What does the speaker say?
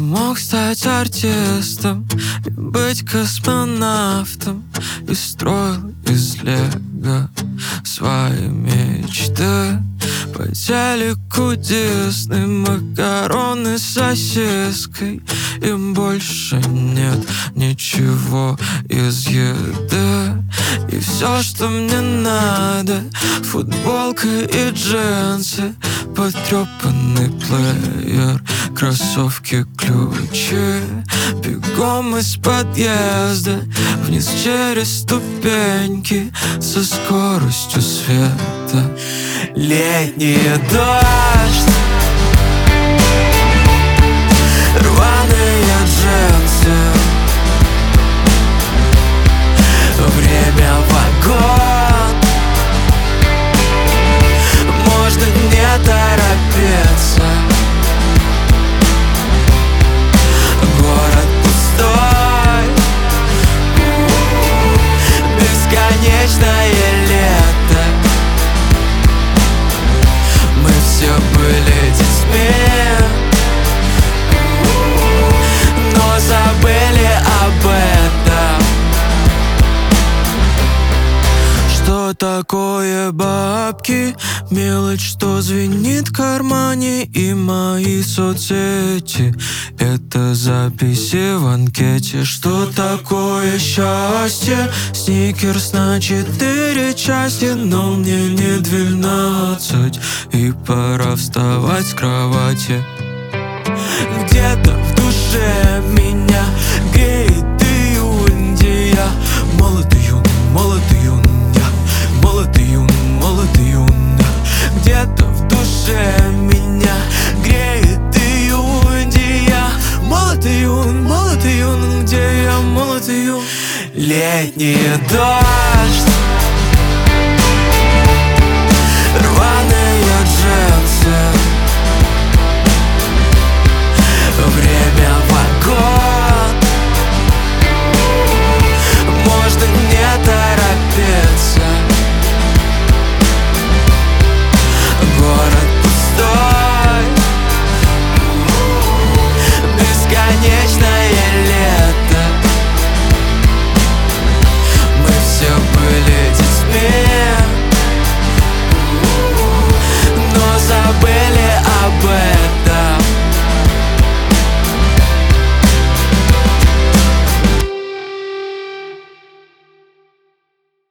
мог стать артистом и быть космонавтом, и строил из лего свои мечты. По телеку Дисней макароны с сосиской, им больше нет ничего из еды. И все, что мне надо, футболка и джинсы, потрепанный плеер, кроссовки, ключи. Бегом из подъезда вниз через ступеньки со скоростью света. Летний дождь, рваные джинсы, время вагон, можно не торопиться. Город пустой, бесконечное лето. Мы все были детьми, но забыли об этом. Что такое бабки? Мелочь, что звенит в кармане. И мои соцсети — это записи в анкете. Что такое счастье? Сникерс на 4 части, но мне не 12, и пора вставать с кровати. Где-то в душе меня греет июнь, где я молод июнь, молод июнь, я молод июнь, молод июнь. Где-то в душе меня греет июнь, где я молод июнь, где я молод июнь. Летний дождь,